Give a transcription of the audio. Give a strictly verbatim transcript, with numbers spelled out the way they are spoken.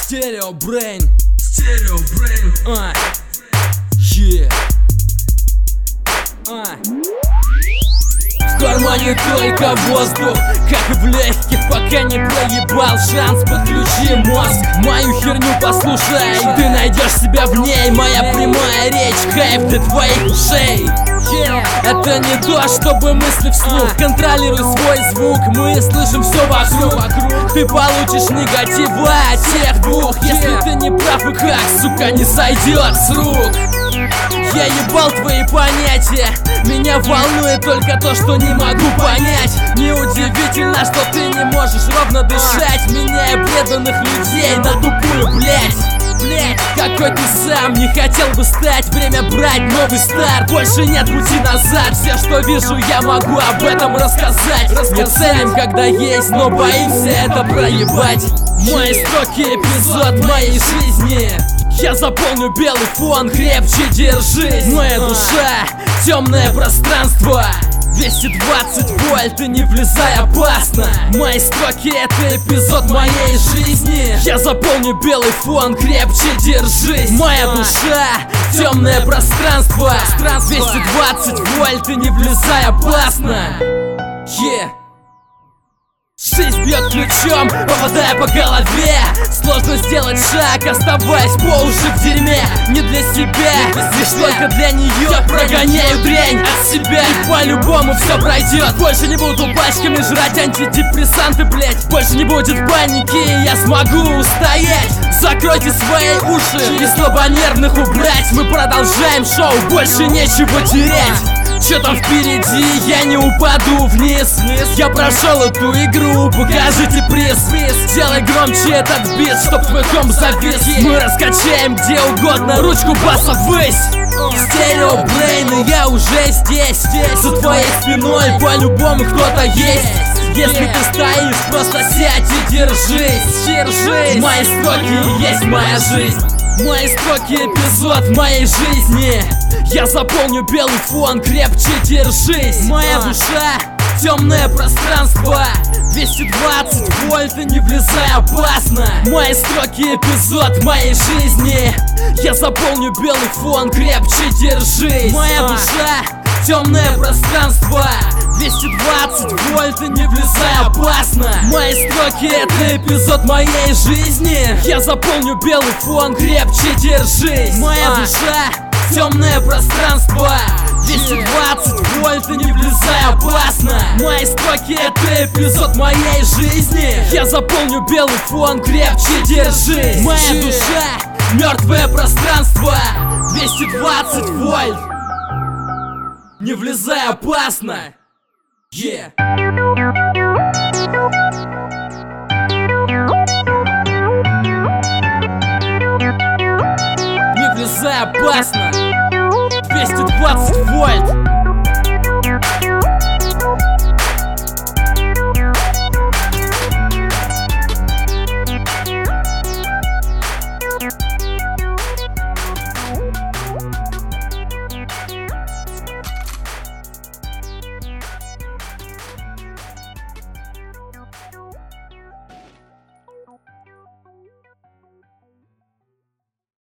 Stereo Brain. Stereo Brain. А. Yeah. А. В кармане только воздух, как и в легких, пока не проебал шанс. Подключи мозг, мою херню послушай, ты найдешь себя в ней. Моя прямая речь, кайф для твоих ушей. Yeah. Это не то, чтобы мысли вслух. Контролируй свой звук, мы слышим все вокруг. Ты получишь негатива от тех двух, если ты не прав и как, сука, не сойдет с рук. Я ебал твои понятия, меня волнует только то, что не могу понять. Неудивительно, что ты не можешь ровно дышать, меняя преданных людей на тупую, блять. Блять, какой ты сам не хотел бы стать. Время брать новый старт, больше нет пути назад. Все, что вижу, я могу об этом рассказать. Мы ценим, когда есть, но боимся это проебать. Мои строки, эпизод моей жизни. Я заполню белый фон, крепче держись. Моя душа, темное пространство. Двести двадцать вольт, и не влезай, опасно. Мои строки — это эпизод моей жизни. Я заполню белый фон, крепче держись. Моя душа, темное пространство. Двести двадцать вольт, и не влезай, опасно. Yeah. Жизнь бьет ключом, попадая по голове. Сложно сделать шаг, оставаясь по уши в дерьме. Не для себя, лишь только для нее. Я прогоняю дрянь от себя, и по-любому все пройдет. Больше не буду пачками жрать антидепрессанты, блять. Больше не будет паники, я смогу устоять. Закройте свои уши и слабонервных убрать. Мы продолжаем шоу, больше нечего терять. Че там впереди, я не упаду вниз. Я прошел эту игру, покажите приз. Сделай громче этот бит, чтоб твой комп завис. Мы раскачаем где угодно ручку баса ввысь. Стерео Брейн, и я уже здесь. За твоей спиной по-любому кто-то есть. Если ты стоишь, просто сядь и держись. Держись. Мои строки есть моя жизнь. Мои строки — эпизод моей жизни. Я заполню белый фон, крепче держись. Моя душа, темное пространство. Двести двадцать вольт, и не влезай, опасно. Мои строки — эпизод моей жизни. Я заполню белый фон, крепче держись. Моя душа, темное пространство. Двести двадцать вольт, и не влезай, опасно. Мои строки — это эпизод моей жизни. Я заполню белый фон, крепче держись. Моя душа, темное пространство. Двести двадцать вольт, и не влезай, опасно. Мои строки — это эпизод моей жизни. Я заполню белый фон, крепче держись. Моя душа, мертвое пространство. Двести двадцать вольт, не влезай, опасно. Yeah. Не влезай, опасно. Двести двадцать вольт.